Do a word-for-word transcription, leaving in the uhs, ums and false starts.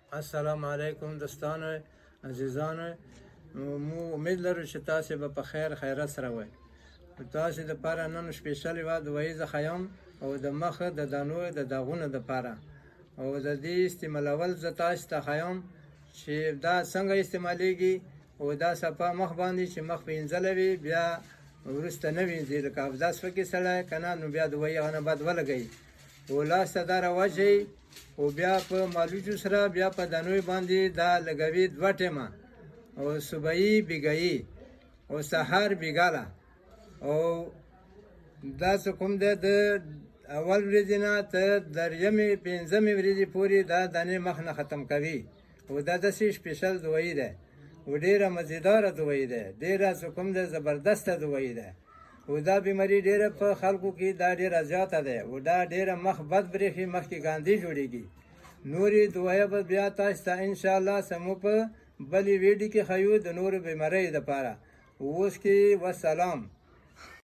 السلام علیکم دوستانو عزیزانو، مو امید لرو چې تاسې به په خیر خیرت سره وئ. تاسې دپاره نن سپیشل یوه دواییزه ښیم او د مخ د دانو د داغونو دپاره، او د دې استعمالول زه تاسې ته ښیم چې دا څنګه استعمالیږي. او دا صفا مخ باندې چې مخ وینځلی وي بیا وروسته نه وینځي، لکه افزاس پکې سړی که نه نو بیا دوایي هغه نه بعد ولګوي او لاس ته دا راواچوي او بیا په مالوچو سره بیا په دانوی باندې دا لګوي دوه ټیمه، او صبحي بیګایي او سهار بیګاله. او دا څه کوم دی د اول ورځې نه تر دریمې پنځمې ورځې پورې دا دانې مخ نه ختم کوي. او دا داسې سپیشل دوایي ده او ډېره مزیداره دوایي ده، ډېره څه کوم دی زبردسته دوایي ده. او دا بیماري ډېره په خلکو کې دا ډېره زیاته ده او دا ډېره مخ بد برېښي، مخ کې ګاندې جوړېږي. نورې دوایه به بیا تاسو ته انشاءالله سمو په بلې ویډیو کې ښیو د نورو بیماریو دپاره. اوس کې والسلام.